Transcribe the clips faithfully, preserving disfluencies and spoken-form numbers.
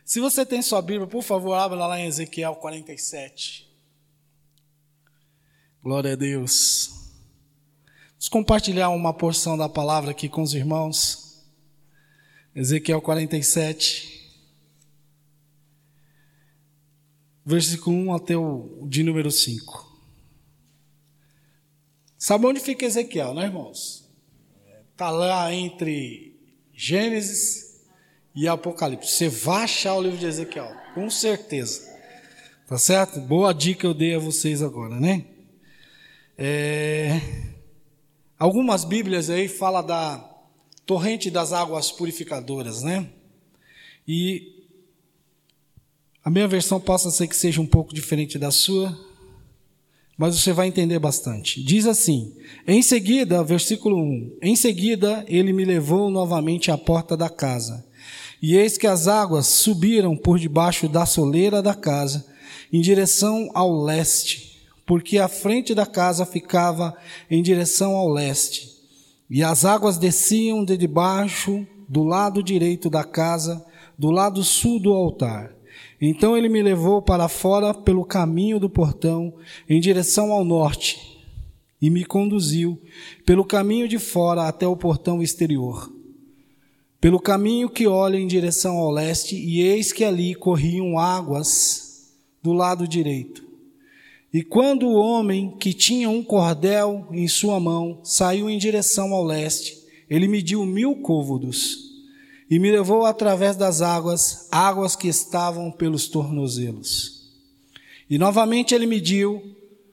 Se você tem sua Bíblia, por favor, abra lá em Ezequiel quarenta e sete. Glória a Deus. Vamos compartilhar uma porção da palavra aqui com os irmãos. Ezequiel quarenta e sete. Versículo um até o de número cinco. Sabe onde fica Ezequiel, né, irmãos? Está lá entre Gênesis e Apocalipse. Você vai achar o livro de Ezequiel, com certeza. Tá certo? Boa dica eu dei a vocês agora, né? É... Algumas Bíblias aí falam da torrente das águas purificadoras, né? E a minha versão possa ser que seja um pouco diferente da sua, mas você vai entender bastante. Diz assim, em seguida, versículo um, em seguida ele me levou novamente à porta da casa, e eis que as águas subiram por debaixo da soleira da casa, em direção ao leste, porque a frente da casa ficava em direção ao leste, e as águas desciam de debaixo do lado direito da casa, do lado sul do altar. Então ele me levou para fora pelo caminho do portão, em direção ao norte, e me conduziu pelo caminho de fora até o portão exterior, pelo caminho que olha em direção ao leste, e eis que ali corriam águas do lado direito. E quando o homem que tinha um cordel em sua mão saiu em direção ao leste, ele mediu mil côvados, e me levou através das águas, águas que estavam pelos tornozelos. E novamente ele mediu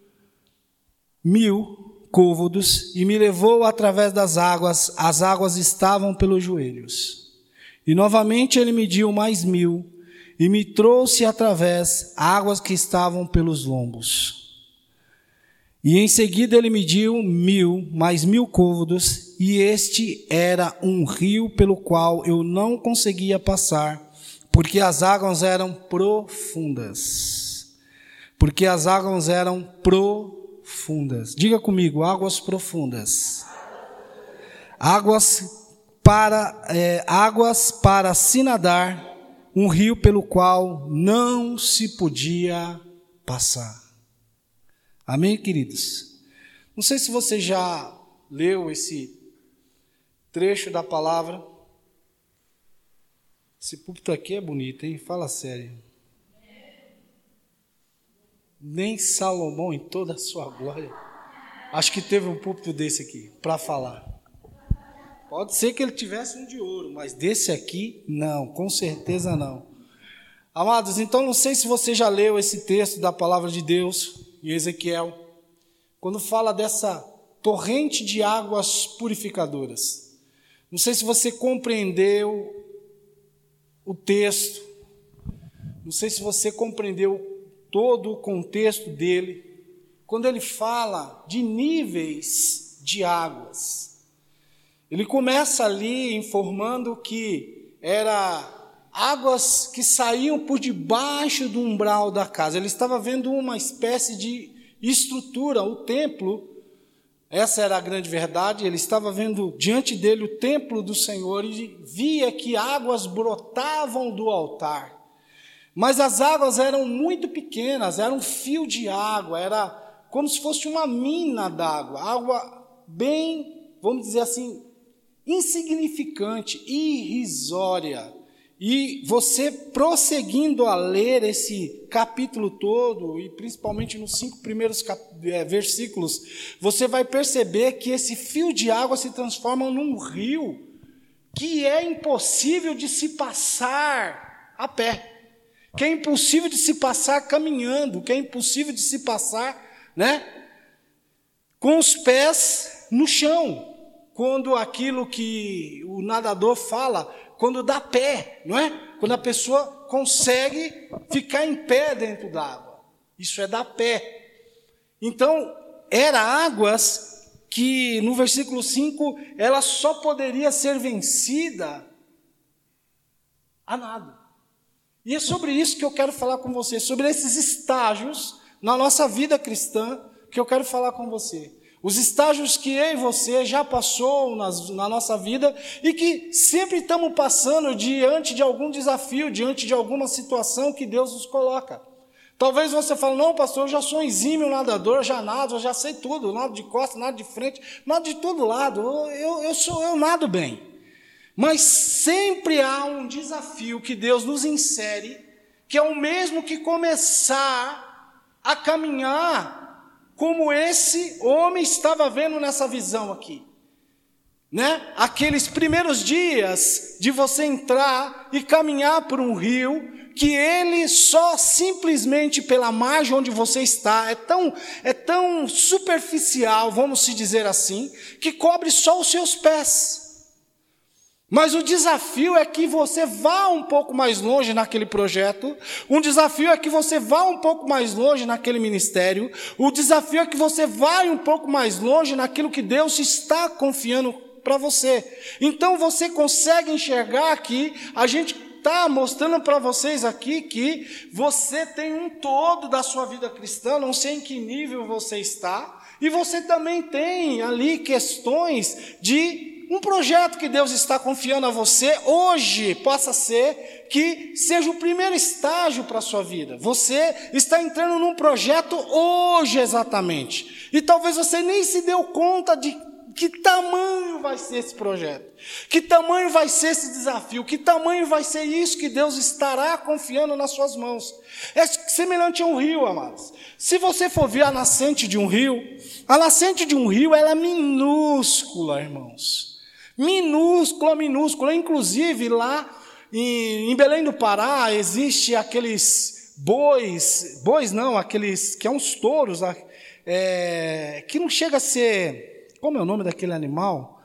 mil côvados, e me levou através das águas, as águas estavam pelos joelhos. E novamente ele mediu mais mil, e me trouxe através águas que estavam pelos lombos. E em seguida ele mediu mil, mais mil côvados, e este era um rio pelo qual eu não conseguia passar, porque as águas eram profundas. Porque as águas eram profundas. Fundas. Diga comigo, águas profundas. Águas para, é, águas para se nadar, um rio pelo qual não se podia passar. Amém, queridos? Não sei se você já leu esse trecho da palavra. Esse púlpito aqui é bonito, hein? Fala sério. Nem Salomão em toda a sua glória, acho que teve um púlpito desse aqui, para falar. Pode ser que ele tivesse um de ouro, mas desse aqui, não, com certeza não. Amados, então não sei se você já leu esse texto da palavra de Deus, em Ezequiel, quando fala dessa torrente de águas purificadoras. Não sei se você compreendeu o texto, não sei se você compreendeu todo o contexto dele, quando ele fala de níveis de águas. Ele começa ali informando que era águas que saíam por debaixo do umbral da casa. Ele estava vendo uma espécie de estrutura, o templo, essa era a grande verdade, ele estava vendo diante dele o templo do Senhor e via que águas brotavam do altar. Mas as águas eram muito pequenas, era um fio de água, era como se fosse uma mina d'água, água bem, vamos dizer assim, insignificante, irrisória. E você prosseguindo a ler esse capítulo todo, e principalmente nos cinco primeiros cap- é, versículos, você vai perceber que esse fio de água se transforma num rio que é impossível de se passar a pé. Que é impossível de se passar caminhando, que é impossível de se passar, né, com os pés no chão, quando aquilo que o nadador fala, quando dá pé, não é? Quando a pessoa consegue ficar em pé dentro d'água, isso é dar pé. Então, eram águas que, no versículo cinco, ela só poderia ser vencida a nado. E é sobre isso que eu quero falar com você, sobre esses estágios na nossa vida cristã que eu quero falar com você. Os estágios que eu e você já passou nas, na nossa vida e que sempre estamos passando diante de algum desafio, diante de alguma situação que Deus nos coloca. Talvez você fale, não, pastor, eu já sou um exímio nadador, já nado, eu já sei tudo, nado de costas, nado de frente, nado de todo lado, eu, eu, eu, sou, eu nado bem. Mas sempre há um desafio que Deus nos insere, que é o mesmo que começar a caminhar como esse homem estava vendo nessa visão aqui, né? Aqueles primeiros dias de você entrar e caminhar por um rio, que ele só simplesmente pela margem onde você está, é tão, é tão superficial, vamos se dizer assim, que cobre só os seus pés. Mas o desafio é que você vá um pouco mais longe naquele projeto, um desafio é que você vá um pouco mais longe naquele ministério, o desafio é que você vá um pouco mais longe naquilo que Deus está confiando para você. Então você consegue enxergar aqui, a gente está mostrando para vocês aqui que você tem um todo da sua vida cristã, não sei em que nível você está, e você também tem ali questões de um projeto que Deus está confiando a você hoje, possa ser que seja o primeiro estágio para a sua vida. Você está entrando num projeto hoje exatamente. E talvez você nem se deu conta de que tamanho vai ser esse projeto, que tamanho vai ser esse desafio, que tamanho vai ser isso que Deus estará confiando nas suas mãos. É semelhante a um rio, amados. Se você for ver a nascente de um rio, a nascente de um rio ela é minúscula, irmãos. Minúscula, minúscula. Inclusive lá em, em Belém do Pará existe aqueles bois, bois não, aqueles que é uns touros, é, que não chega a ser... Como é o nome daquele animal?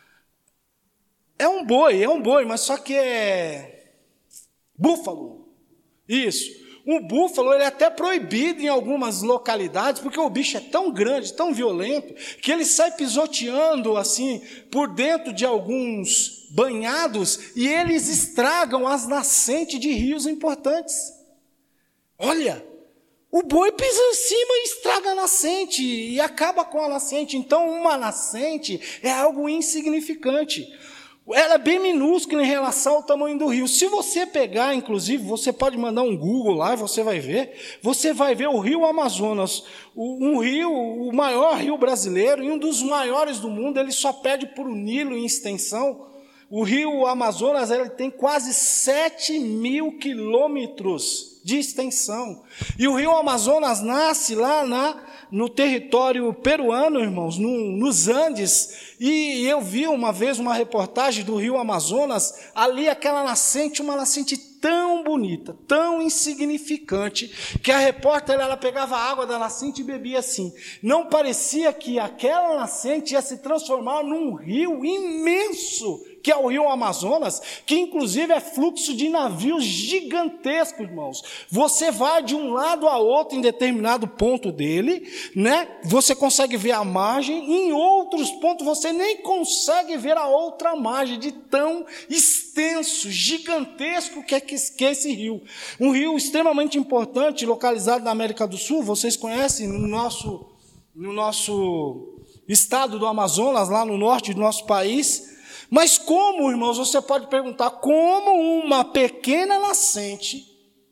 É um boi, é um boi, mas só que é búfalo. Isso. Um búfalo, ele é até proibido em algumas localidades, porque o bicho é tão grande, tão violento, que ele sai pisoteando assim por dentro de alguns banhados e eles estragam as nascentes de rios importantes. Olha, o boi pisa em cima e estraga a nascente e acaba com a nascente. Então, uma nascente é algo insignificante. Ela é bem minúscula em relação ao tamanho do rio. Se você pegar, inclusive, você pode mandar um Google lá e você vai ver. Você vai ver o rio Amazonas, um rio, o maior rio brasileiro e um dos maiores do mundo. Ele só perde por um Nilo em extensão. O rio Amazonas ele tem quase sete mil quilômetros de extensão. E o rio Amazonas nasce lá na, no território peruano, irmãos, no, nos Andes. E eu vi uma vez uma reportagem do rio Amazonas, ali aquela nascente, uma nascente tão bonita, tão insignificante, que a repórter ela pegava a água da nascente e bebia assim. Não parecia que aquela nascente ia se transformar num rio imenso, que é o rio Amazonas, que inclusive é fluxo de navios gigantescos, irmãos. Você vai de um lado a outro em determinado ponto dele, né? Você consegue ver a margem, e em outros pontos você nem consegue ver a outra margem, de tão extenso, gigantesco que é, que, que é esse rio. Um rio extremamente importante, localizado na América do Sul, vocês conhecem, no nosso, no nosso estado do Amazonas, lá no norte do nosso país. Mas como, irmãos, você pode perguntar, como uma pequena nascente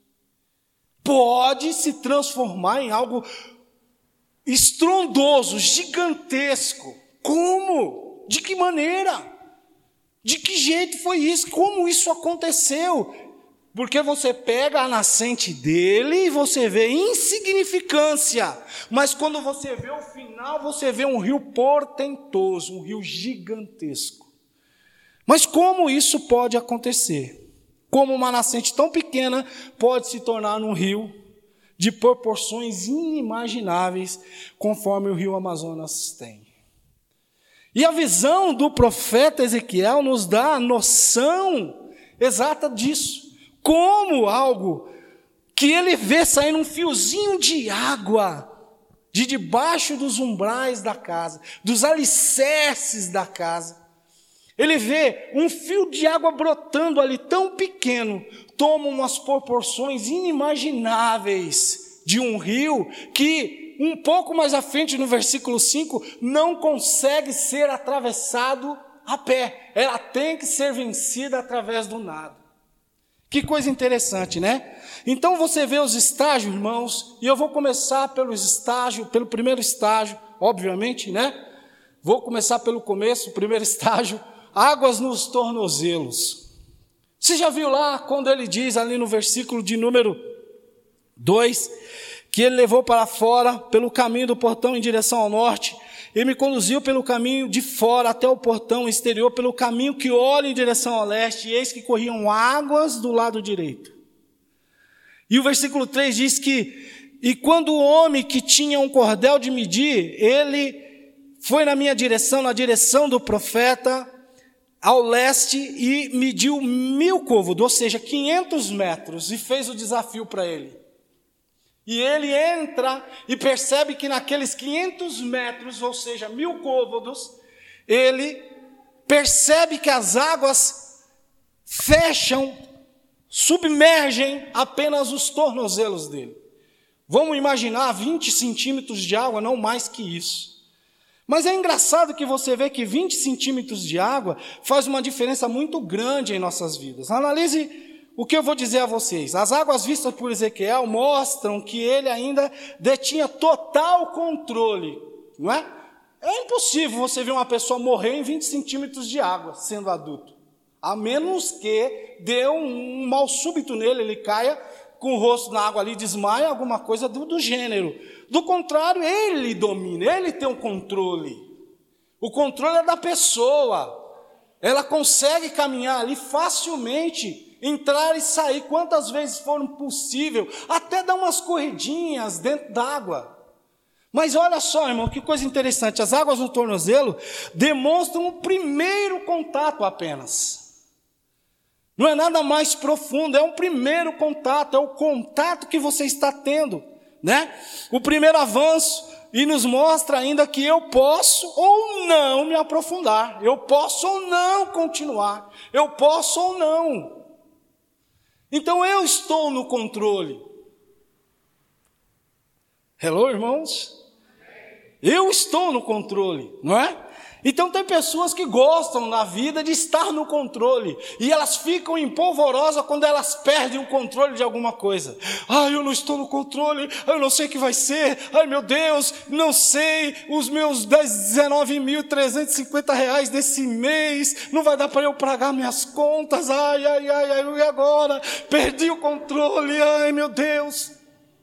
pode se transformar em algo estrondoso, gigantesco? Como? De que maneira? De que jeito foi isso? Como isso aconteceu? Porque você pega a nascente dele e você vê insignificância, mas quando você vê o final, você vê um rio portentoso, um rio gigantesco. Mas como isso pode acontecer? Como uma nascente tão pequena pode se tornar um rio de proporções inimagináveis, conforme o rio Amazonas tem? E a visão do profeta Ezequiel nos dá a noção exata disso. Como algo que ele vê saindo um fiozinho de água de debaixo dos umbrais da casa, dos alicerces da casa. Ele vê um fio de água brotando ali, tão pequeno, toma umas proporções inimagináveis de um rio que um pouco mais à frente, no versículo cinco, não consegue ser atravessado a pé. Ela tem que ser vencida através do nado. Que coisa interessante, né? Então você vê os estágios, irmãos, e eu vou começar pelos estágios, pelo primeiro estágio, obviamente, né? Vou começar pelo começo, o primeiro estágio, águas nos tornozelos. Você já viu lá quando ele diz ali no versículo de número dois, que ele levou para fora pelo caminho do portão em direção ao norte, e me conduziu pelo caminho de fora até o portão exterior, pelo caminho que olha em direção ao leste, e eis que corriam águas do lado direito. E o versículo três diz que, e quando o homem que tinha um cordel de medir, ele foi na minha direção, na direção do profeta, ao leste, e mediu mil côvados, ou seja, quinhentos metros, e fez o desafio para ele. E ele entra e percebe que naqueles quinhentos metros, ou seja, mil côvados, ele percebe que as águas fecham, submergem apenas os tornozelos dele. Vamos imaginar vinte centímetros de água, não mais que isso. Mas é engraçado que você vê que vinte centímetros de água faz uma diferença muito grande em nossas vidas. Analise o que eu vou dizer a vocês. As águas vistas por Ezequiel mostram que ele ainda detinha total controle, não é? É impossível você ver uma pessoa morrer em vinte centímetros de água, sendo adulto. A menos que dê um, um mal súbito nele, ele caia com o rosto na água ali, desmaia, alguma coisa do, do gênero. Do contrário, ele domina, ele tem o controle. O controle é da pessoa. Ela consegue caminhar ali facilmente, entrar e sair quantas vezes for possível, até dar umas corridinhas dentro d'água. Mas olha só, irmão, que coisa interessante, as águas no tornozelo demonstram o primeiro contato apenas. Não é nada mais profundo, é um primeiro contato, é o contato que você está tendo, né? O primeiro avanço, e nos mostra ainda que eu posso ou não me aprofundar, eu posso ou não continuar, eu posso ou não. Então eu estou no controle. Hello, irmãos? Eu estou no controle, não é? Então tem pessoas que gostam na vida de estar no controle, e elas ficam empolvorosas quando elas perdem o controle de alguma coisa. Ai, eu não estou no controle, eu não sei o que vai ser, ai meu Deus, não sei, os meus dezenove mil trezentos e cinquenta reais desse mês, não vai dar para eu pagar minhas contas, ai, ai, ai, ai, e agora? Perdi o controle, ai meu Deus.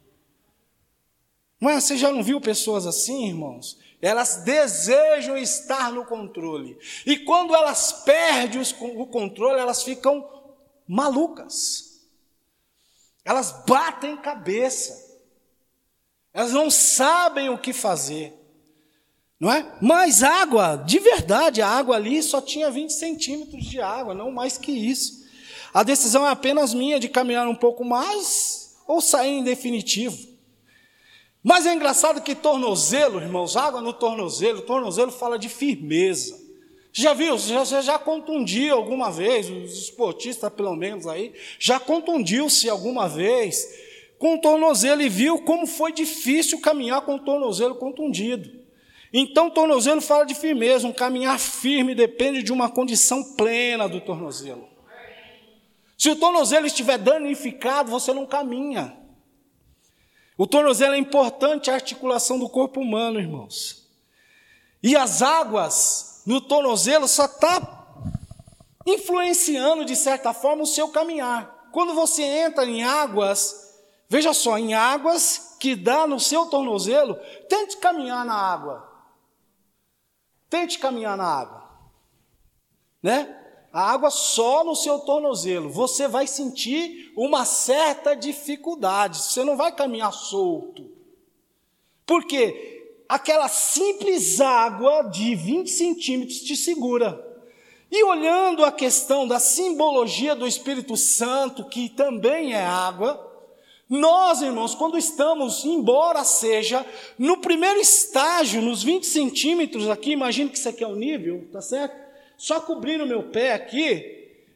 Mas você já não viu pessoas assim, irmãos? Elas desejam estar no controle. E quando elas perdem os, o controle, elas ficam malucas. Elas batem cabeça. Elas não sabem o que fazer. Não é? Mas água, de verdade, a água ali só tinha vinte centímetros de água, não mais que isso. A decisão é apenas minha de caminhar um pouco mais ou sair em definitivo. Mas é engraçado que tornozelo, irmãos, água no tornozelo, tornozelo fala de firmeza. Já viu? Já, já, já contundiu alguma vez, os esportistas pelo menos aí, já contundiu-se alguma vez com o tornozelo e viu como foi difícil caminhar com o tornozelo contundido. Então o tornozelo fala de firmeza, um caminhar firme depende de uma condição plena do tornozelo. Se o tornozelo estiver danificado, você não caminha. O tornozelo é importante, a articulação do corpo humano, irmãos. E as águas no tornozelo só está influenciando, de certa forma, o seu caminhar. Quando você entra em águas, veja só, em águas que dá no seu tornozelo, tente caminhar na água. Tente caminhar na água. Né? A água só no seu tornozelo, você vai sentir uma certa dificuldade, você não vai caminhar solto. Por quê? Aquela simples água de vinte centímetros te segura. E olhando a questão da simbologia do Espírito Santo, que também é água, nós, irmãos, quando estamos, embora seja no primeiro estágio, nos vinte centímetros aqui, imagine que isso aqui é o nível, tá certo? Só cobrir o meu pé aqui,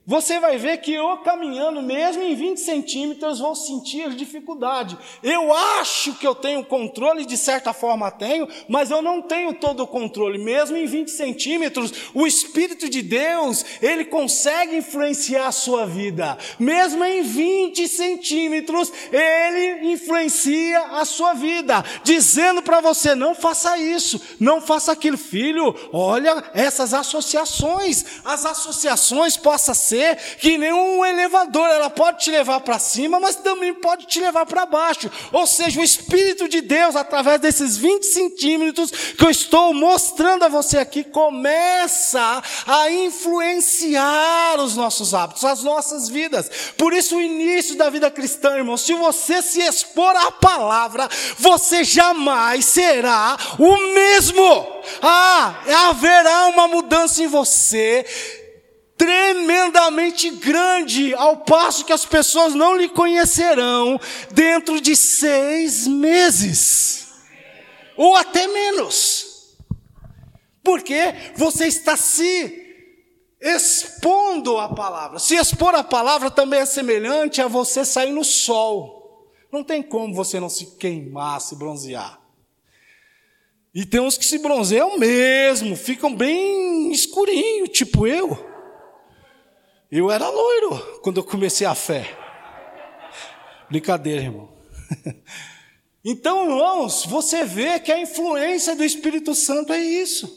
você vai ver que eu caminhando, mesmo em vinte centímetros, vou sentir dificuldade. Eu acho que eu tenho controle, de certa forma tenho, mas eu não tenho todo o controle. Mesmo em vinte centímetros, o Espírito de Deus, ele consegue influenciar a sua vida. Mesmo em vinte centímetros, ele influencia a sua vida, dizendo para você, não faça isso, não faça aquilo. Filho, olha essas associações. As associações possam ser que nenhum elevador, ela pode te levar para cima, mas também pode te levar para baixo. Ou seja, o Espírito de Deus, através desses vinte centímetros que eu estou mostrando a você aqui, começa a influenciar os nossos hábitos, as nossas vidas. Por isso o início da vida cristã, irmão, se você se expor à palavra, você jamais será o mesmo. Ah, haverá uma mudança em você tremendamente grande, ao passo que as pessoas não lhe conhecerão dentro de seis meses, ou até menos, porque você está se expondo à palavra. Se expor à palavra também é semelhante a você sair no sol. Não tem como você não se queimar, se bronzear. E tem uns que se bronzeiam mesmo, ficam bem escurinho, tipo eu. Eu era loiro quando eu comecei a fé. Brincadeira, irmão. Então, irmãos, você vê que a influência do Espírito Santo é isso.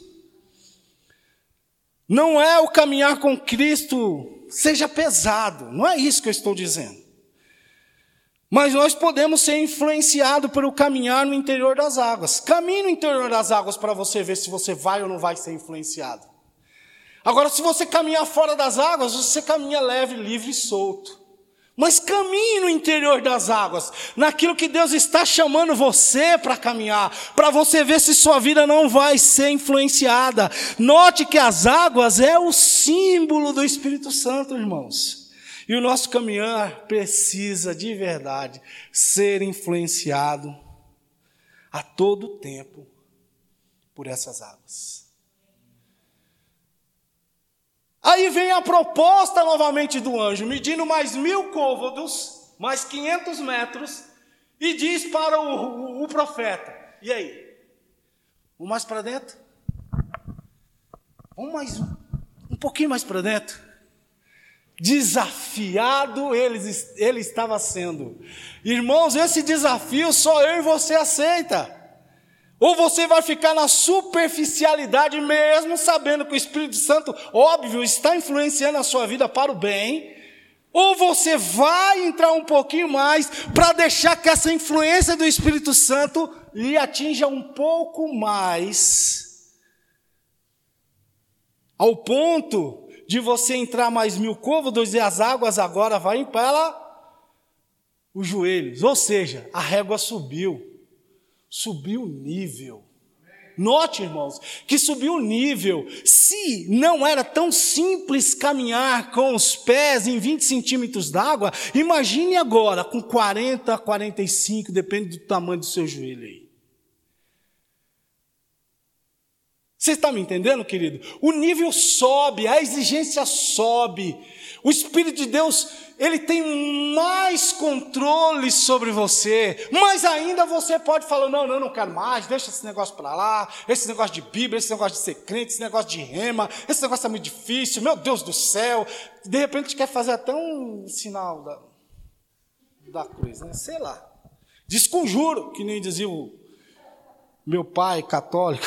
Não é o caminhar com Cristo seja pesado, não é isso que eu estou dizendo. Mas nós podemos ser influenciados pelo caminhar no interior das águas. Caminhe no interior das águas para você ver se você vai ou não vai ser influenciado. Agora, se você caminhar fora das águas, você caminha leve, livre e solto. Mas caminhe no interior das águas, naquilo que Deus está chamando você para caminhar, para você ver se sua vida não vai ser influenciada. Note que as águas é o símbolo do Espírito Santo, irmãos. E o nosso caminhar precisa, de verdade, ser influenciado a todo tempo por essas águas. Aí vem a proposta novamente do anjo, medindo mais mil côvados, mais quinhentos metros, e diz para o, o, o profeta, e aí? Vamos mais para dentro? Vamos mais um, um pouquinho mais para dentro? Desafiado ele, ele estava sendo. Irmãos, esse desafio só eu e você aceita. Ou você vai ficar na superficialidade mesmo, sabendo que o Espírito Santo, óbvio, está influenciando a sua vida para o bem. Ou você vai entrar um pouquinho mais para deixar que essa influência do Espírito Santo lhe atinja um pouco mais, ao ponto de você entrar mais mil côvados e as águas agora vão para os joelhos. Ou seja, a régua subiu. Subiu o nível. Note, irmãos, que subiu o nível. Se não era tão simples caminhar com os pés em vinte centímetros d'água, imagine agora com quarenta, quarenta e cinco, depende do tamanho do seu joelho aí. Você está me entendendo, querido? O nível sobe, a exigência sobe. O Espírito de Deus, ele tem mais controle sobre você. Mas ainda você pode falar, não, não, não quero mais, deixa esse negócio para lá, esse negócio de Bíblia, esse negócio de ser crente, esse negócio de rema, esse negócio é muito difícil, meu Deus do céu. De repente quer fazer até um sinal da, da cruz, né? Sei lá. Desconjuro, que nem dizia o meu pai católico.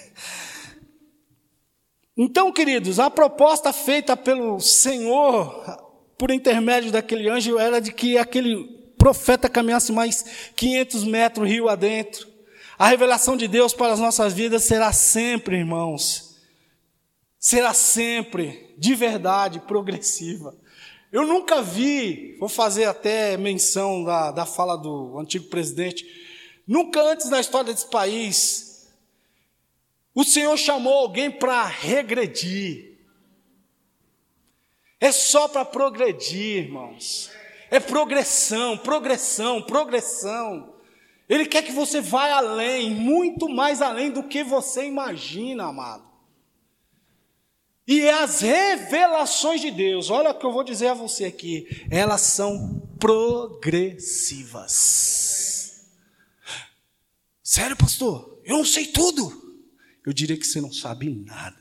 Então, queridos, a proposta feita pelo Senhor, por intermédio daquele anjo, era de que aquele profeta caminhasse mais quinhentos metros rio adentro. A revelação de Deus para as nossas vidas será sempre, irmãos, será sempre, de verdade, progressiva. Eu nunca vi, vou fazer até menção da, da fala do antigo presidente, nunca antes na história desse país, o Senhor chamou alguém para regredir. É só para progredir, irmãos. É progressão, progressão, progressão. Ele quer que você vá além, muito mais além do que você imagina, amado. E as revelações de Deus, olha o que eu vou dizer a você aqui, elas são progressivas. Sério, pastor? Eu não sei tudo. Eu diria que você não sabe nada.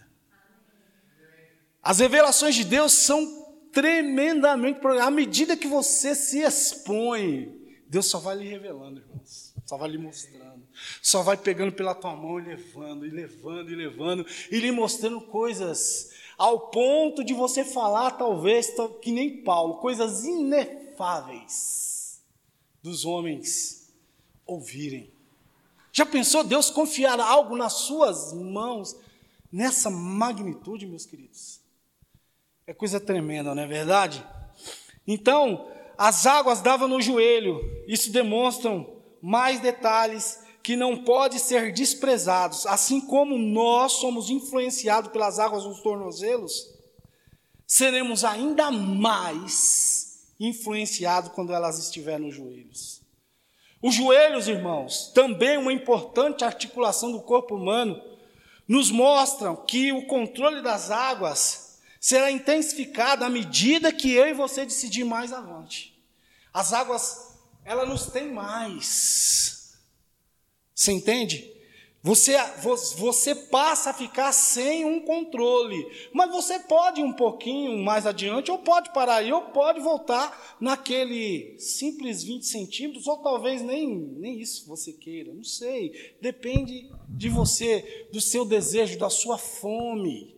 As revelações de Deus são tremendamente progressivas. À medida que você se expõe, Deus só vai lhe revelando, irmãos. Só vai lhe mostrando. Só vai pegando pela tua mão e levando, e levando, e levando, e lhe mostrando coisas ao ponto de você falar, talvez, que nem Paulo, coisas inefáveis dos homens ouvirem. Já pensou Deus confiar algo nas suas mãos nessa magnitude, meus queridos? É coisa tremenda, não é verdade? Então, as águas davam no joelho. Isso demonstra mais detalhes que não podem ser desprezados. Assim como nós somos influenciados pelas águas nos tornozelos, seremos ainda mais influenciados quando elas estiverem nos joelhos. Os joelhos, irmãos, também uma importante articulação do corpo humano, nos mostram que o controle das águas será intensificado à medida que eu e você decidir mais avante. As águas, elas nos têm mais. Você entende? Você, você passa a ficar sem um controle, mas você pode ir um pouquinho mais adiante, ou pode parar aí, ou pode voltar naquele simples vinte centímetros, ou talvez nem, nem isso você queira, não sei. Depende de você, do seu desejo, da sua fome.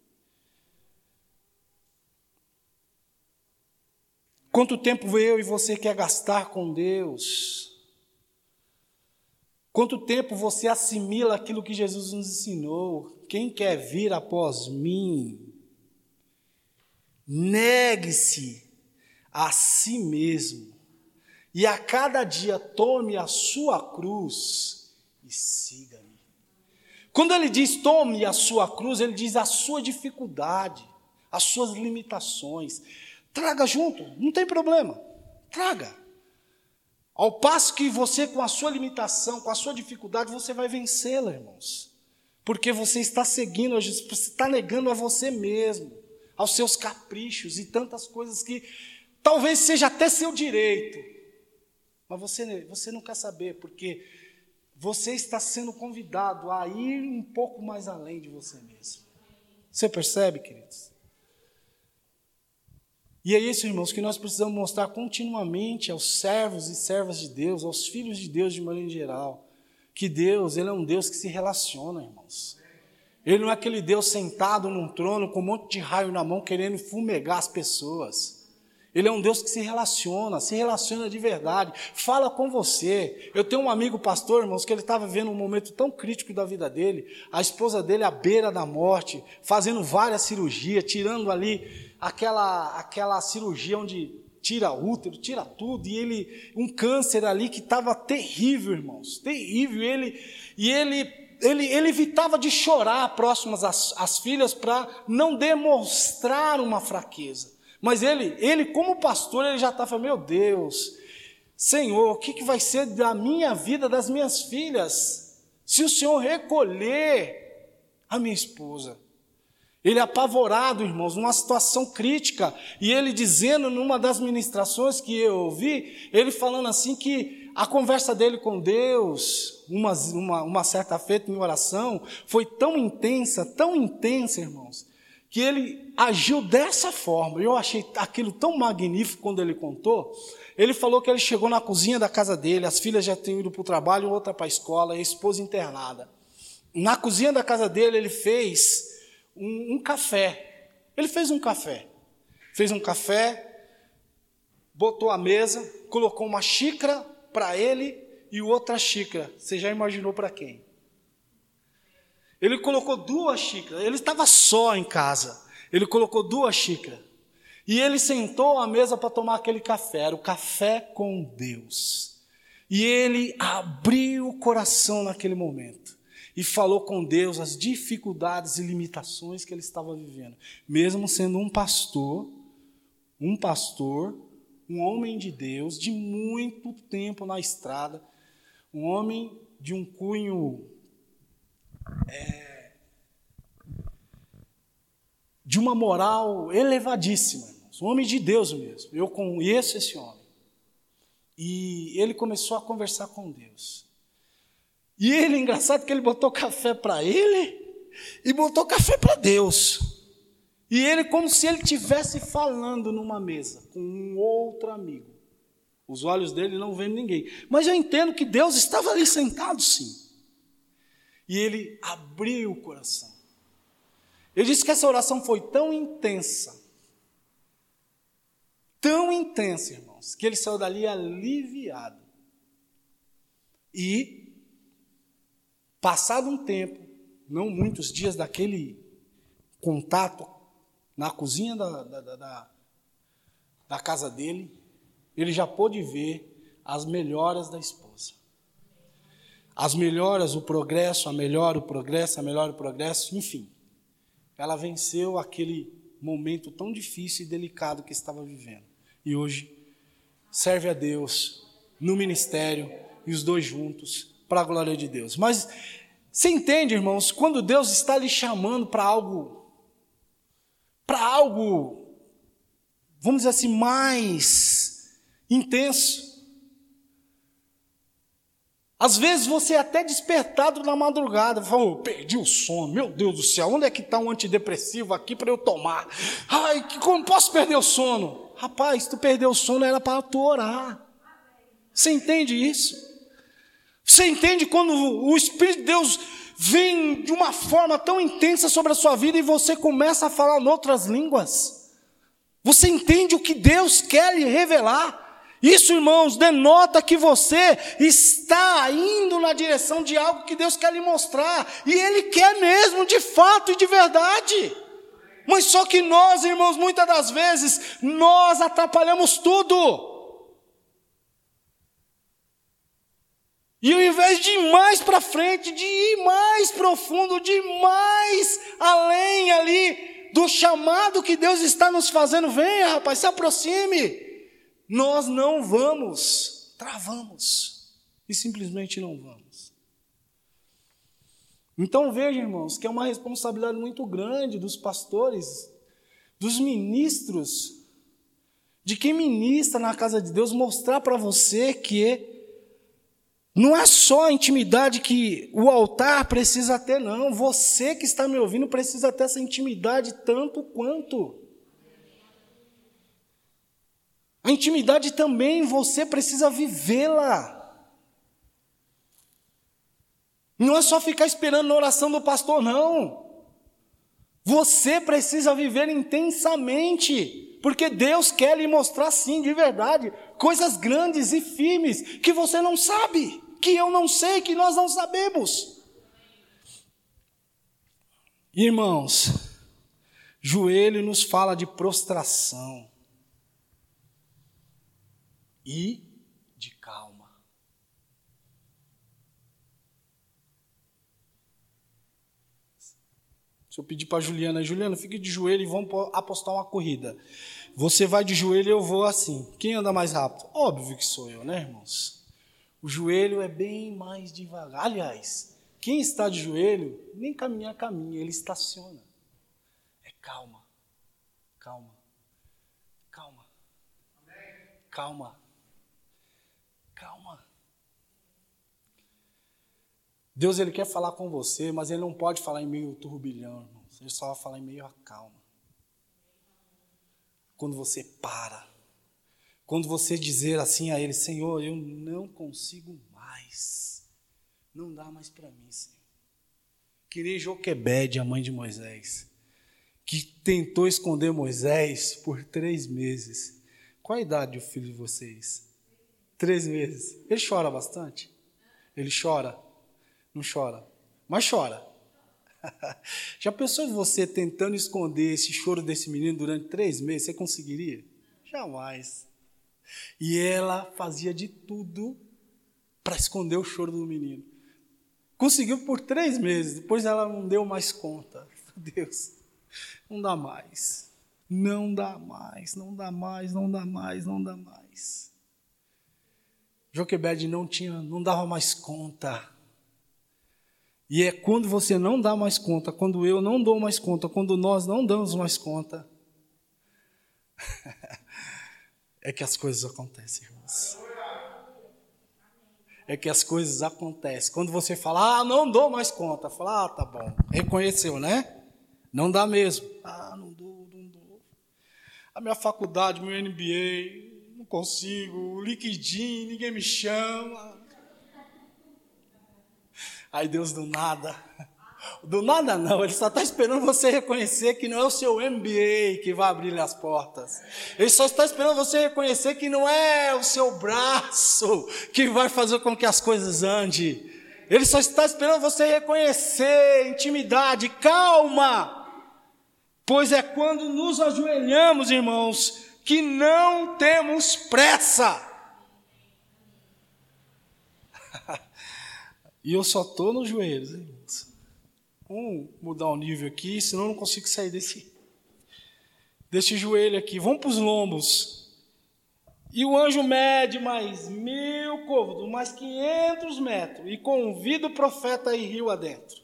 Quanto tempo eu e você quer gastar com Deus? Quanto tempo você assimila aquilo que Jesus nos ensinou? Quem quer vir após mim, negue-se a si mesmo, e a cada dia tome a sua cruz e siga-me. Quando ele diz tome a sua cruz, ele diz a sua dificuldade, as suas limitações. Traga junto, não tem problema, traga. Ao passo que você, com a sua limitação, com a sua dificuldade, você vai vencê-la, irmãos. Porque você está seguindo, você está negando a você mesmo, aos seus caprichos e tantas coisas que talvez seja até seu direito. Mas você, você não quer saber, porque você está sendo convidado a ir um pouco mais além de você mesmo. Você percebe, queridos? E é isso, irmãos, que nós precisamos mostrar continuamente aos servos e servas de Deus, aos filhos de Deus de maneira geral, que Deus, Ele é um Deus que se relaciona, irmãos. Ele não é aquele Deus sentado num trono com um monte de raio na mão querendo fumegar as pessoas. Ele é um Deus que se relaciona, se relaciona de verdade, fala com você. Eu tenho um amigo pastor, irmãos, que ele estava vivendo um momento tão crítico da vida dele, a esposa dele à beira da morte, fazendo várias cirurgias, tirando ali aquela, aquela cirurgia onde tira útero, tira tudo, e ele, um câncer ali que estava terrível, irmãos, terrível, ele, e ele, ele, ele evitava de chorar próximas às, às filhas para não demonstrar uma fraqueza, mas ele, ele como pastor, ele já estava falando, meu Deus, Senhor, o que, que vai ser da minha vida, das minhas filhas, se o Senhor recolher a minha esposa? Ele apavorado, irmãos, numa situação crítica, e ele dizendo numa das ministrações que eu ouvi, ele falando assim que a conversa dele com Deus, uma, uma, uma certa feita em oração, foi tão intensa, tão intensa, irmãos, que ele agiu dessa forma. Eu achei aquilo tão magnífico quando ele contou. Ele falou que ele chegou na cozinha da casa dele, as filhas já tinham ido para o trabalho, outra para a escola, e a esposa internada. Na cozinha da casa dele, ele fez Um, um café, ele fez um café, fez um café, botou a mesa, colocou uma xícara para ele e outra xícara, você já imaginou para quem? Ele colocou duas xícaras, ele estava só em casa, ele colocou duas xícaras, e ele sentou à mesa para tomar aquele café, era o café com Deus, e ele abriu o coração naquele momento, e falou com Deus as dificuldades e limitações que ele estava vivendo. Mesmo sendo um pastor, um pastor, um homem de Deus, de muito tempo na estrada, um homem de um cunho é, de uma moral elevadíssima, irmãos, um homem de Deus mesmo. Eu conheço esse homem. E ele começou a conversar com Deus. E ele, engraçado que ele botou café para ele e botou café para Deus. E ele, como se ele estivesse falando numa mesa com um outro amigo. Os olhos dele não vendo ninguém. Mas eu entendo que Deus estava ali sentado, sim. E ele abriu o coração. Ele disse que essa oração foi tão intensa, tão intensa, irmãos, que ele saiu dali aliviado. E, passado um tempo, não muitos dias daquele contato na cozinha da, da, da, da casa dele, ele já pôde ver as melhoras da esposa. As melhoras, o progresso, a melhora, o progresso, a melhora, o progresso, enfim. Ela venceu aquele momento tão difícil e delicado que estava vivendo. E hoje serve a Deus no ministério e os dois juntos para a glória de Deus. Mas você entende, irmãos, quando Deus está lhe chamando para algo, para algo, vamos dizer assim, mais intenso. Às vezes você é até despertado na madrugada, fala, oh, perdi o sono, meu Deus do céu, onde é que está um antidepressivo aqui para eu tomar? Ai, que, como posso perder o sono? Rapaz, tu perdeu o sono, era para tu orar. Você entende isso? Você entende quando o Espírito de Deus vem de uma forma tão intensa sobre a sua vida e você começa a falar em outras línguas? Você entende o que Deus quer lhe revelar? Isso, irmãos, denota que você está indo na direção de algo que Deus quer lhe mostrar. E Ele quer mesmo, de fato e de verdade. Mas só que nós, irmãos, muitas das vezes, nós atrapalhamos tudo. E ao invés de ir mais para frente, de ir mais profundo, de ir mais além ali do chamado que Deus está nos fazendo, venha, rapaz, se aproxime. Nós não vamos, travamos, e simplesmente não vamos. Então veja, irmãos, que é uma responsabilidade muito grande dos pastores, dos ministros, de quem ministra na casa de Deus, mostrar para você que não é só a intimidade que o altar precisa ter, não. Você que está me ouvindo precisa ter essa intimidade tanto quanto. A intimidade também você precisa vivê-la. Não é só ficar esperando na oração do pastor, não. Você precisa viver intensamente, porque Deus quer lhe mostrar, sim, de verdade, coisas grandes e firmes que você não sabe, que eu não sei, que nós não sabemos. Irmãos, joelho nos fala de prostração. E de calma. Se eu pedir para a Juliana, Juliana, fique de joelho e vamos apostar uma corrida. Você vai de joelho e eu vou assim. Quem anda mais rápido? Óbvio que sou eu, né, irmãos? O joelho é bem mais devagar. Aliás, quem está de joelho, nem caminhar caminha, ele estaciona. É calma, calma, calma, calma. Calma. Deus, Ele quer falar com você, mas Ele não pode falar em meio turbilhão, irmãos. Ele só vai falar em meio a calma. Quando você para, quando você dizer assim a Ele, Senhor, eu não consigo mais, não dá mais para mim, Senhor. Que nem Joquebede, a mãe de Moisés, que tentou esconder Moisés por três meses. Qual a idade do filho de vocês? Três meses. Ele chora bastante? Ele chora? Não chora, mas chora. Já pensou em você tentando esconder esse choro desse menino durante três meses? Você conseguiria? Jamais. E ela fazia de tudo para esconder o choro do menino. Conseguiu por três meses, depois ela não deu mais conta. Deus, não dá mais. Não dá mais, não dá mais, não dá mais, não dá mais. Joquebede não tinha, não dava mais conta. E é quando você não dá mais conta, quando eu não dou mais conta, quando nós não damos mais conta, é que as coisas acontecem, irmãos. É que as coisas acontecem. Quando você fala, ah, não dou mais conta. Fala, ah, tá bom. Reconheceu, né? Não dá mesmo. Ah, não dou, não dou. A minha faculdade, meu M B A, não consigo. O LinkedIn, ninguém me chama. Aí Deus do nada. Do nada não, Ele só está esperando você reconhecer que não é o seu M B A que vai abrir as portas. Ele só está esperando você reconhecer que não é o seu braço que vai fazer com que as coisas andem. Ele só está esperando você reconhecer intimidade, calma. Pois é quando nos ajoelhamos, irmãos, que não temos pressa. E eu só estou nos joelhos, irmãos. Vamos mudar o nível aqui, senão eu não consigo sair desse, desse joelho aqui. Vamos para os lombos. E o anjo mede mais mil côvados, mais quinhentos metros, e convida o profeta a ir rio adentro.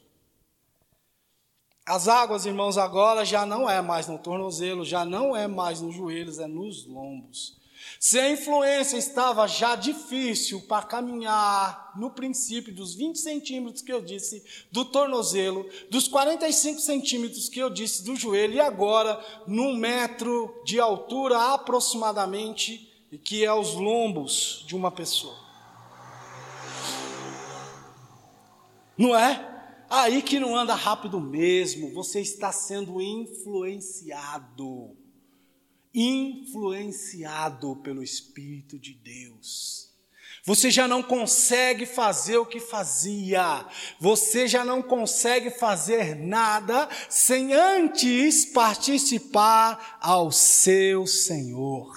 As águas, irmãos, agora já não é mais no tornozelo, já não é mais nos joelhos, é nos lombos. Se a influência estava já difícil para caminhar no princípio dos vinte centímetros que eu disse do tornozelo, dos quarenta e cinco centímetros que eu disse do joelho, e agora num metro de altura aproximadamente, que é os lombos de uma pessoa. Não é? Aí que não anda rápido mesmo, você está sendo influenciado. Influenciado pelo Espírito de Deus. Você já não consegue fazer o que fazia. Você já não consegue fazer nada sem antes participar ao seu Senhor.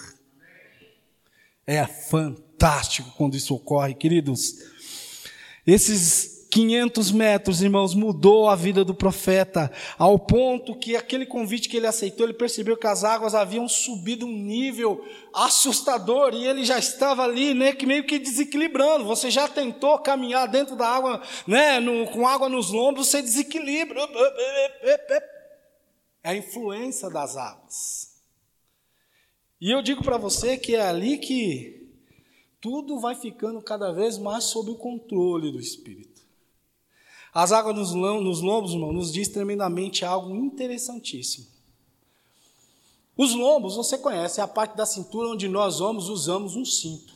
É fantástico quando isso ocorre, queridos. Esses quinhentos metros, irmãos, mudou a vida do profeta, ao ponto que aquele convite que ele aceitou, ele percebeu que as águas haviam subido um nível assustador, e ele já estava ali, né, que meio que desequilibrando. Você já tentou caminhar dentro da água, né, no, com água nos lombos, você desequilibra. É a influência das águas. E eu digo para você que é ali que tudo vai ficando cada vez mais sob o controle do Espírito. As águas nos, nos lombos, irmão, nos diz tremendamente algo interessantíssimo. Os lombos, você conhece, é a parte da cintura onde nós homens usamos um cinto.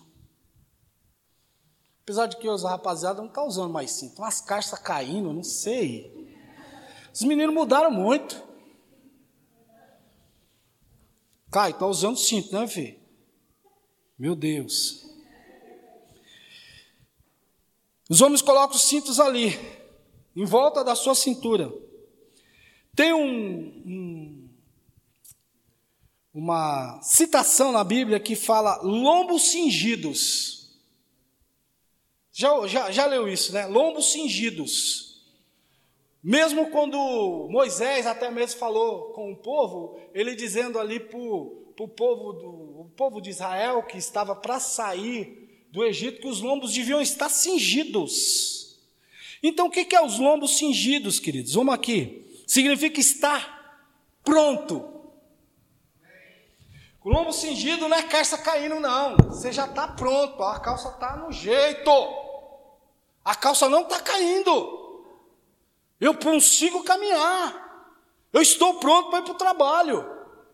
Apesar de que os rapaziada não estão usando mais cinto. Umas caixas caindo, não sei. Os meninos mudaram muito. Caio, está usando cinto, né, filho? Meu Deus. Os homens colocam os cintos ali, em volta da sua cintura. Tem um, um, uma citação na Bíblia que fala lombos cingidos. Já, já, já leu isso, né? Lombos cingidos. Mesmo quando Moisés até mesmo falou com o povo, ele dizendo ali para o povo, do, o povo de Israel que estava para sair do Egito, que os lombos deviam estar cingidos. Então, o que é os lombos cingidos, queridos? Vamos aqui. Significa estar pronto. O lombo cingido não é calça caindo, não. Você já está pronto. A calça está no jeito. A calça não está caindo. Eu consigo caminhar. Eu estou pronto para ir para o trabalho.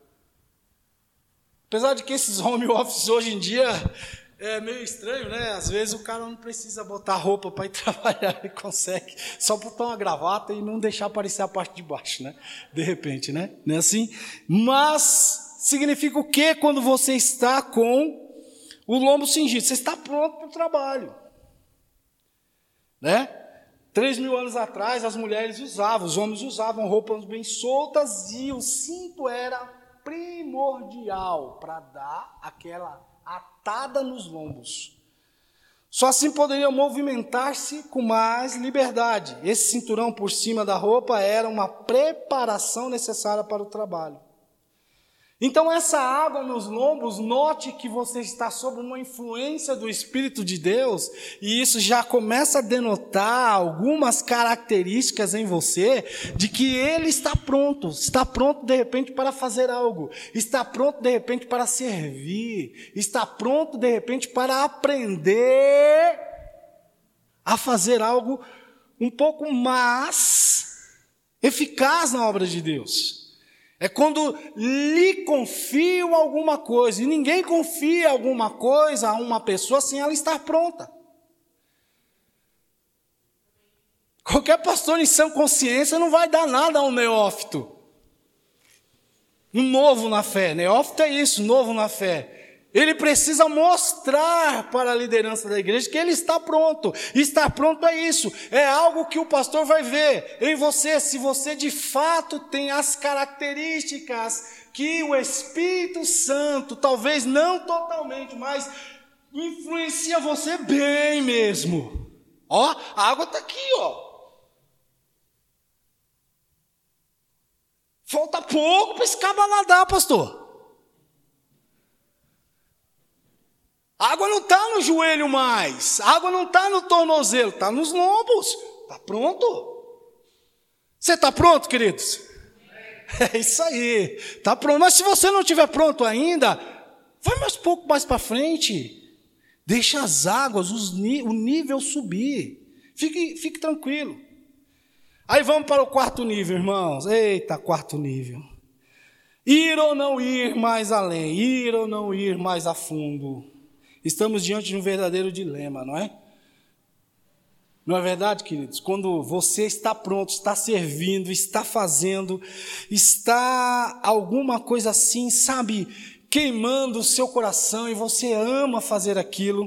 Apesar de que esses home office hoje em dia é meio estranho, né? Às vezes o cara não precisa botar roupa para ir trabalhar, ele consegue só botar uma gravata e não deixar aparecer a parte de baixo, né? De repente, né? Não é assim? Mas significa o quê quando você está com o lombo cingido? Você está pronto para o trabalho, né? Três mil anos atrás, as mulheres usavam, os homens usavam roupas bem soltas e o cinto era primordial para dar aquela atada nos lombos. Só assim poderiam movimentar-se com mais liberdade. Esse cinturão por cima da roupa era uma preparação necessária para o trabalho. Então essa água nos lombos, note que você está sob uma influência do Espírito de Deus, e isso já começa a denotar algumas características em você, de que Ele está pronto, está pronto de repente para fazer algo, está pronto de repente para servir, está pronto de repente para aprender a fazer algo um pouco mais eficaz na obra de Deus. É quando lhe confio alguma coisa, e ninguém confia alguma coisa a uma pessoa sem ela estar pronta. Qualquer pastor em sã consciência não vai dar nada a um neófito. Um novo na fé. Neófito é isso, novo na fé. Ele precisa mostrar para a liderança da igreja que ele está pronto. Estar pronto é isso. É algo que o pastor vai ver em você, se você de fato tem as características que o Espírito Santo, talvez não totalmente, mas influencia você bem mesmo. Ó, a água está aqui, ó. Falta pouco para esse cabo nadar, pastor. A água não está no joelho mais, a água não está no tornozelo, está nos lombos. Está pronto? Você está pronto, queridos? É isso aí, está pronto. Mas se você não estiver pronto ainda, vai mais um pouco mais para frente. Deixa as águas, os, o nível subir. Fique, fique tranquilo. Aí vamos para o quarto nível, irmãos. Eita, quarto nível. Ir ou não ir mais além, ir ou não ir mais a fundo. Estamos diante de um verdadeiro dilema, não é? Não é verdade, queridos? Quando você está pronto, está servindo, está fazendo, está alguma coisa assim, sabe, queimando o seu coração e você ama fazer aquilo.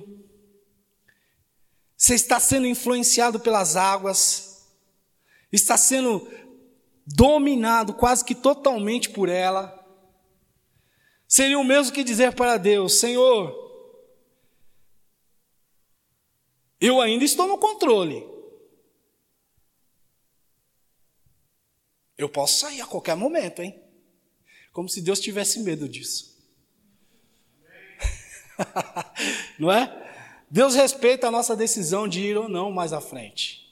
Você está sendo influenciado pelas águas, está sendo dominado quase que totalmente por ela. Seria o mesmo que dizer para Deus: Senhor, eu ainda estou no controle. Eu posso sair a qualquer momento, hein? Como se Deus tivesse medo disso. Não é? Deus respeita a nossa decisão de ir ou não mais à frente.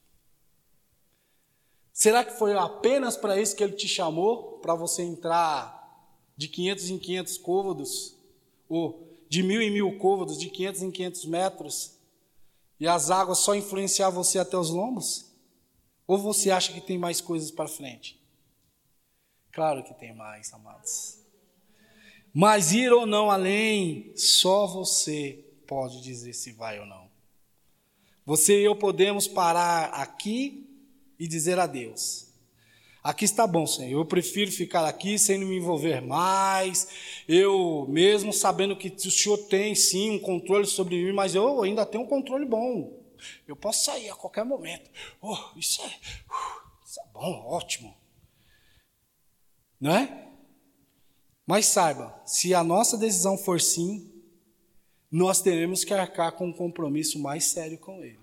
Será que foi apenas para isso que Ele te chamou? Para você entrar de quinhentos em quinhentos côvados? Ou de mil em mil côvados, de quinhentos em quinhentos metros? E as águas só influenciar você até os lombos? Ou você acha que tem mais coisas para frente? Claro que tem mais, amados. Mas ir ou não além, só você pode dizer se vai ou não. Você e eu podemos parar aqui e dizer adeus. Aqui está bom, Senhor, eu prefiro ficar aqui sem me envolver mais, eu mesmo sabendo que o Senhor tem sim um controle sobre mim, mas eu ainda tenho um controle bom, eu posso sair a qualquer momento. Oh, isso, é, uh, isso é bom, ótimo. Não é? Mas saiba, se a nossa decisão for sim, nós teremos que arcar com um compromisso mais sério com Ele.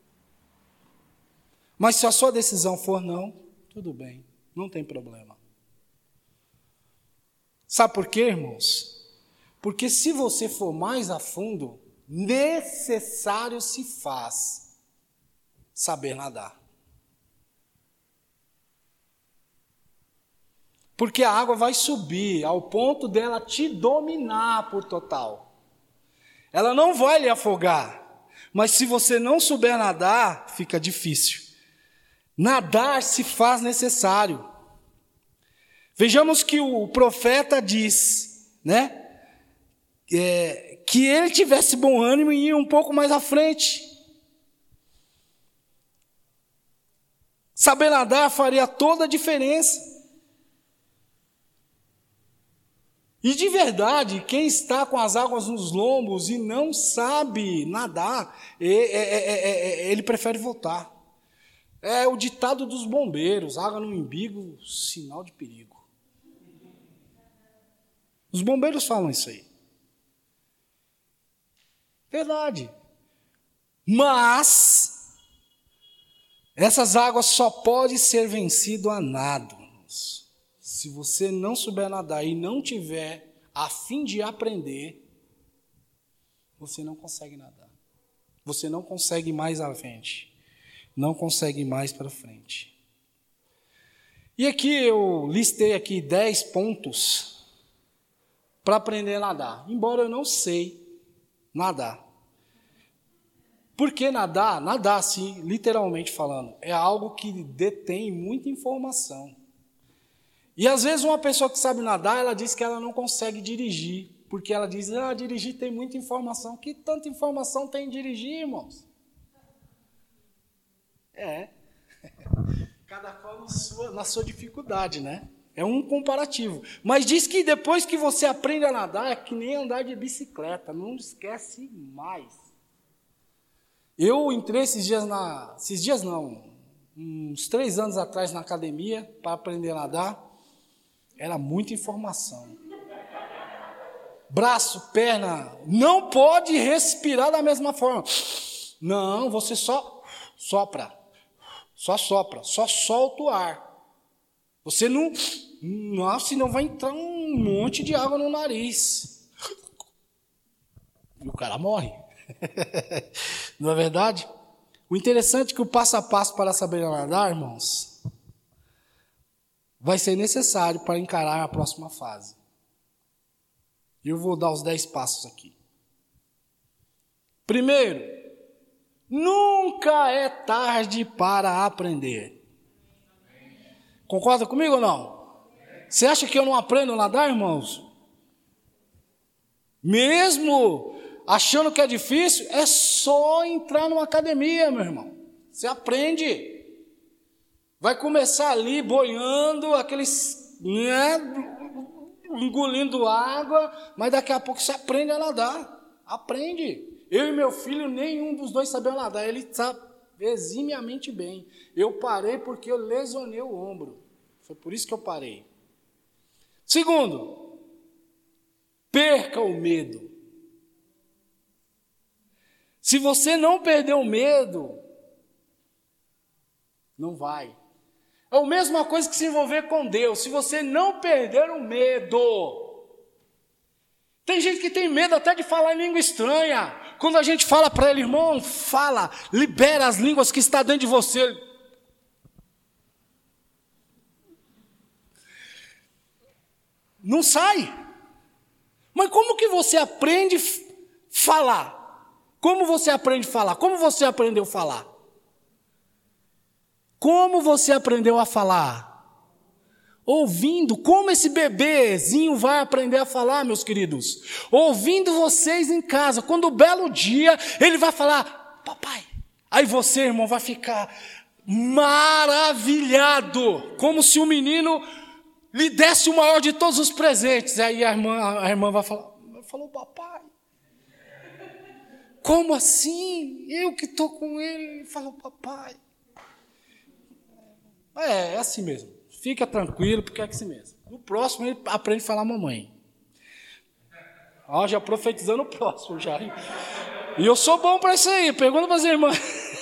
Mas se a sua decisão for não, tudo bem, não tem problema. Sabe por quê, irmãos? Porque se você for mais a fundo, necessário se faz saber nadar. Porque a água vai subir ao ponto dela te dominar por total. Ela não vai lhe afogar, mas se você não souber nadar, fica difícil. Nadar se faz necessário. Vejamos que o profeta diz, né, é, que ele tivesse bom ânimo e ir um pouco mais à frente. Saber nadar faria toda a diferença. E de verdade, quem está com as águas nos lombos e não sabe nadar, é, é, é, é, ele prefere voltar. É o ditado dos bombeiros: água no umbigo, sinal de perigo. Os bombeiros falam isso aí. Verdade. Mas essas águas só podem ser vencidas a nado, Se você não souber nadar e não tiver a fim de aprender, você não consegue nadar. Você não consegue ir mais à frente. Não consegue ir mais para frente. E aqui eu listei aqui dez pontos para aprender a nadar. Embora eu não sei nadar. Porque nadar, nadar assim, literalmente falando, é algo que detém muita informação. E às vezes uma pessoa que sabe nadar, ela diz que ela não consegue dirigir, porque ela diz, ah, dirigir tem muita informação. Que tanta informação tem em dirigir, irmãos? É. Cada qual na sua, na sua dificuldade, né? É um comparativo. Mas diz que depois que você aprende a nadar, é que nem andar de bicicleta, não esquece mais. Eu entrei esses dias na... Esses dias não, uns três anos atrás na academia para aprender a nadar. Era muita informação. Braço, perna, não pode respirar da mesma forma. Não, você só sopra. Só sopra, só solta o ar. Você não... Nossa, senão vai entrar um monte de água no nariz. E o cara morre. Não é verdade? O interessante é que o passo a passo para saber nadar, irmãos, vai ser necessário para encarar a próxima fase. E eu vou dar os dez passos aqui. Primeiro, nunca é tarde para aprender. Concorda comigo ou não? Você acha que eu não aprendo a nadar, irmãos? Mesmo achando que é difícil, é só entrar numa academia, meu irmão. Você aprende. Vai começar ali boiando, aqueles, né, engolindo água, mas daqui a pouco você aprende a nadar. Aprende. Eu e meu filho, nenhum dos dois sabia nadar. Ele sabe eximiamente bem. Eu parei porque eu lesionei o ombro. Foi por isso que eu parei. Segundo, perca o medo. Se você não perder o medo, não vai. É a mesma coisa que se envolver com Deus. Se você não perder o medo. Tem gente que tem medo até de falar em língua estranha. Quando a gente fala para ele, irmão, fala, libera as línguas que está dentro de você. Não sai. Mas como que você aprende a falar? Como você aprende a falar? Como você aprendeu a falar? Como você aprendeu a falar? Ouvindo. Como esse bebezinho vai aprender a falar, meus queridos? Ouvindo vocês em casa. Quando o belo dia, ele vai falar, papai. Aí você, irmão, vai ficar maravilhado. Como se o menino lhe desse o maior de todos os presentes. Aí a irmã, a irmã vai falar, falou, papai. Como assim? Eu que estou com ele, ele falou, papai. É, é assim mesmo. Fica tranquilo, porque é assim mesmo. No próximo ele aprende a falar mamãe. Ó, já profetizando o próximo já. E eu sou bom para isso aí. Pergunta para as irmãs.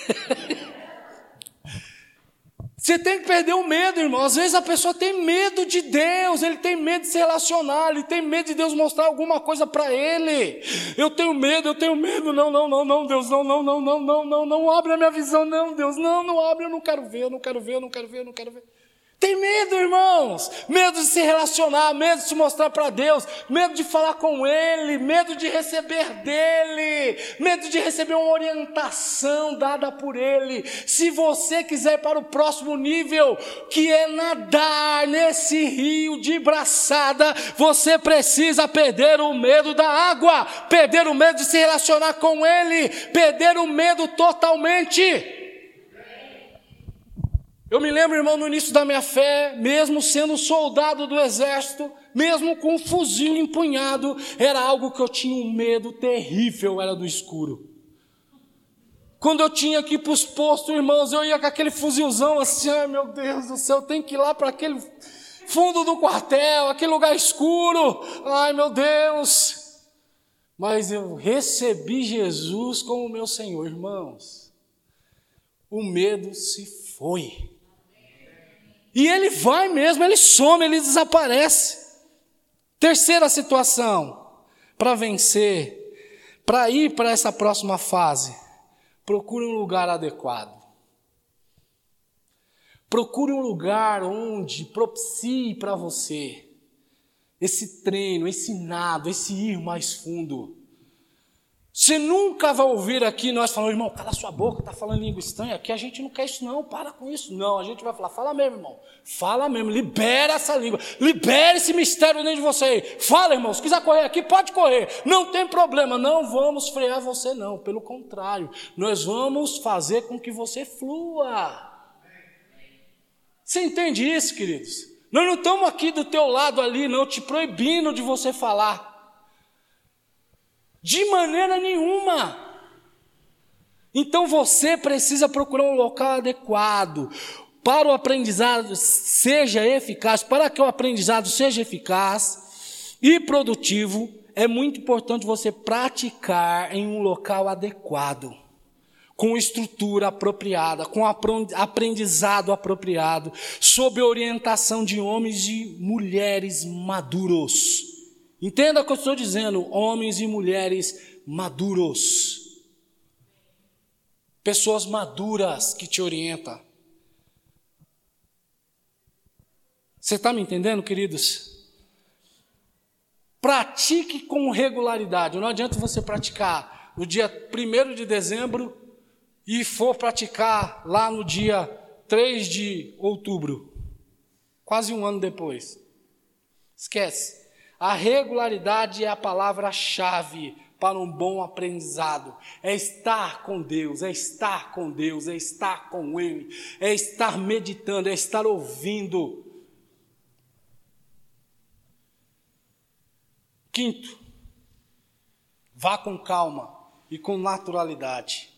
Você tem que perder o medo, irmão. Às vezes a pessoa tem medo de Deus, ele tem medo de se relacionar, ele tem medo de Deus mostrar alguma coisa para ele. Eu tenho medo, eu tenho medo. Não, não, não, não, Deus, não, não, não, não, não, não, não abre a minha visão, não, Deus, não, não abre, eu não quero ver, eu não quero ver, eu não quero ver, eu não quero ver. Tem medo, irmãos, medo de se relacionar, medo de se mostrar para Deus, medo de falar com Ele, medo de receber dEle, medo de receber uma orientação dada por Ele. Se você quiser ir para o próximo nível, que é nadar nesse rio de braçada, você precisa perder o medo da água, perder o medo de se relacionar com Ele, perder o medo totalmente. Eu me lembro, irmão, no início da minha fé, mesmo sendo soldado do exército, mesmo com um fuzil empunhado, era algo que eu tinha um medo terrível, era do escuro. Quando eu tinha que ir para os postos, irmãos, eu ia com aquele fuzilzão assim, ai meu Deus do céu, eu tenho que ir lá para aquele fundo do quartel, aquele lugar escuro, ai meu Deus. Mas eu recebi Jesus como meu Senhor, irmãos. O medo se foi. E ele vai mesmo, ele some, ele desaparece. Terceira situação, para vencer, para ir para essa próxima fase, procure um lugar adequado. Procure um lugar onde propicie para você esse treino, esse nado, esse ir mais fundo. Você nunca vai ouvir aqui nós falando, irmão, cala sua boca, está falando língua estranha. Aqui a gente não quer isso não, para com isso. Não, a gente vai falar, fala mesmo, irmão. Fala mesmo, libera essa língua. Libera esse mistério dentro de você aí. Fala, irmão, se quiser correr aqui, pode correr. Não tem problema, não vamos frear você não. Pelo contrário, nós vamos fazer com que você flua. Você entende isso, queridos? Nós não estamos aqui do teu lado ali, não, te proibindo de você falar. De maneira nenhuma. Então você precisa procurar um local adequado para o aprendizado seja eficaz, para que o aprendizado seja eficaz e produtivo, é muito importante você praticar em um local adequado, com estrutura apropriada, com aprendizado apropriado, sob orientação de homens e mulheres maduros. Entenda o que eu estou dizendo, homens e mulheres maduros. Pessoas maduras que te orientam. Você está me entendendo, queridos? Pratique com regularidade. Não adianta você praticar no dia primeiro de dezembro e for praticar lá no dia três de outubro. Quase um ano depois. Esquece. A regularidade é a palavra-chave para um bom aprendizado. É estar com Deus, é estar com Deus, é estar com Ele, é estar meditando, é estar ouvindo. Quinto, vá com calma e com naturalidade.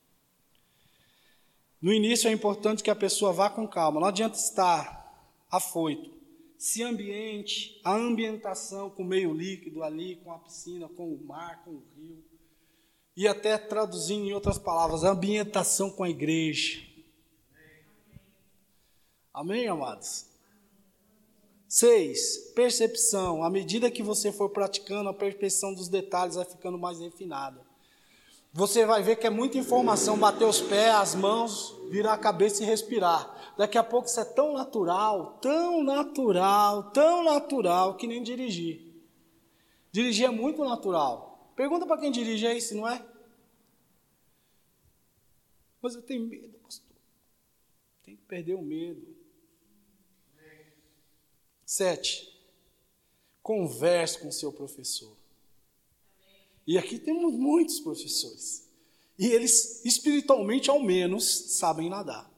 No início é importante que a pessoa vá com calma, não adianta estar afoito. Se ambiente, a ambientação com o meio líquido ali, com a piscina, com o mar, com o rio. E até traduzindo em outras palavras, a ambientação com a igreja. Amém, amados? Seis, percepção. À medida que você for praticando, a percepção dos detalhes vai ficando mais refinada. Você vai ver que é muita informação, bater os pés, as mãos, virar a cabeça e respirar. Daqui a pouco isso é tão natural, tão natural, tão natural, que nem dirigir. Dirigir é muito natural. Pergunta para quem dirige aí se não é. Mas eu tenho medo, pastor. Tem que perder o medo. Sete, converse com o seu professor. E aqui temos muitos professores. E eles, espiritualmente, ao menos, sabem nadar.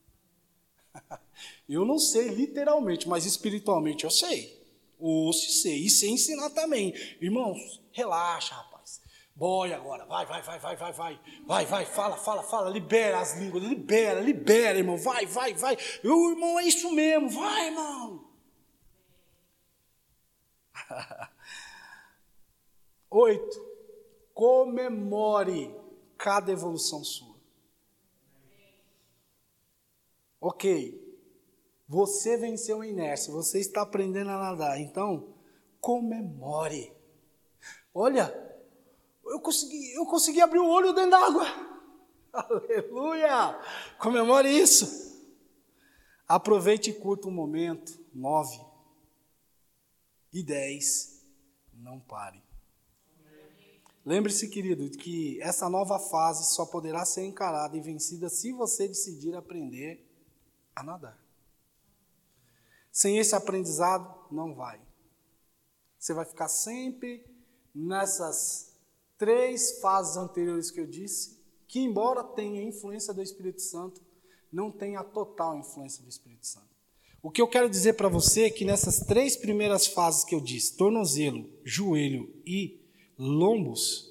Eu não sei literalmente, mas espiritualmente eu sei. Ouço e sei. E sei ensinar também. Irmãos, relaxa, rapaz. Boia agora. Vai, vai, vai, vai, vai, vai. Vai, vai, fala, fala, fala. Libera as línguas. Libera, libera, irmão. Vai, vai, vai. Eu, irmão, é isso mesmo. Vai, irmão. Oito. Comemore cada evolução sua. Ok. Você venceu a inércia, você está aprendendo a nadar, então comemore. Olha, eu consegui, eu consegui abrir o olho dentro da água. Aleluia! Comemore isso. Aproveite e curta o momento. Nove. E dez. Não pare. Lembre-se, querido, que essa nova fase só poderá ser encarada e vencida se você decidir aprender a nadar. Sem esse aprendizado, não vai. Você vai ficar sempre nessas três fases anteriores que eu disse, que embora tenha influência do Espírito Santo, não tem a total influência do Espírito Santo. O que eu quero dizer para você é que nessas três primeiras fases que eu disse, tornozelo, joelho e lombos,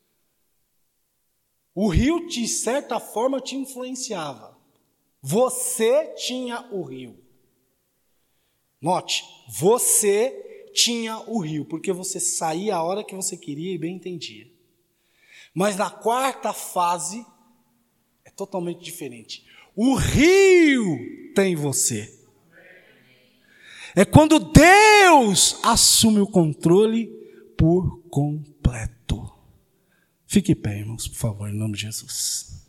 o rio, de certa forma, te influenciava. Você tinha o rio. Note, você tinha o rio, porque você saía a hora que você queria e bem entendia. Mas na quarta fase, é totalmente diferente. O rio tem você. É quando Deus assume o controle por completo. Fique em pé, irmãos, por favor, em nome de Jesus.